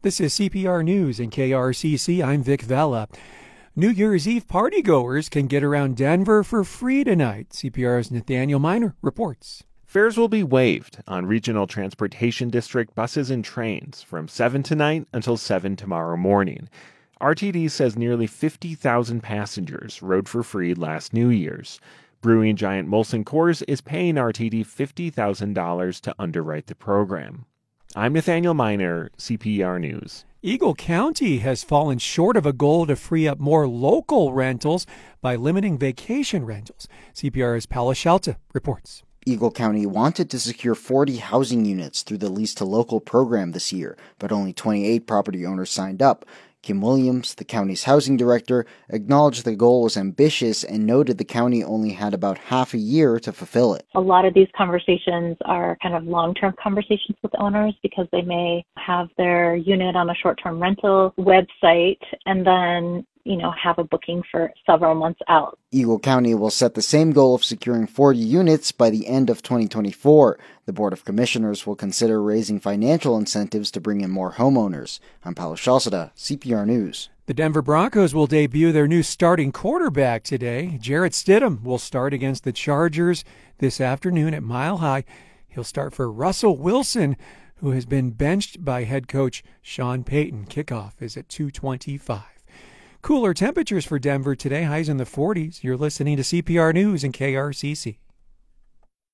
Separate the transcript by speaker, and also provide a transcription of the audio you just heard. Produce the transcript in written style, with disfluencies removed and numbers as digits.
Speaker 1: This is CPR News and KRCC. I'm Vic Vela. New Year's Eve partygoers can get around Denver for free tonight. CPR's Nathaniel Miner reports.
Speaker 2: Fares will be waived on Regional Transportation District buses and trains from 7 tonight until 7 tomorrow morning. RTD says nearly 50,000 passengers rode for free last New Year's. Brewing giant Molson Coors is paying RTD $50,000 to underwrite the program. I'm Nathaniel Miner, CPR News.
Speaker 1: Eagle County has fallen short of a goal to free up more local rentals by limiting vacation rentals. CPR's Paula Shelta reports.
Speaker 3: Eagle County wanted to secure 40 housing units through the Lease to Local program this year, but only 28 property owners signed up. Kim Williams, the county's housing director, acknowledged the goal was ambitious and noted the county only had about half a year to fulfill it.
Speaker 4: A lot of these conversations are kind of long-term conversations with owners because they may have their unit on a short-term rental website and then have a booking for several months out.
Speaker 3: Eagle County will set the same goal of securing 40 units by the end of 2024. The Board of Commissioners will consider raising financial incentives to bring in more homeowners. I'm Paolo Shalsada, CPR News.
Speaker 1: The Denver Broncos will debut their new starting quarterback today. Jarrett Stidham will start against the Chargers this afternoon at Mile High. He'll start for Russell Wilson, who has been benched by head coach Sean Payton. Kickoff is at 2:25. Cooler temperatures for Denver today, highs in the 40s. You're listening to CPR News and KRCC.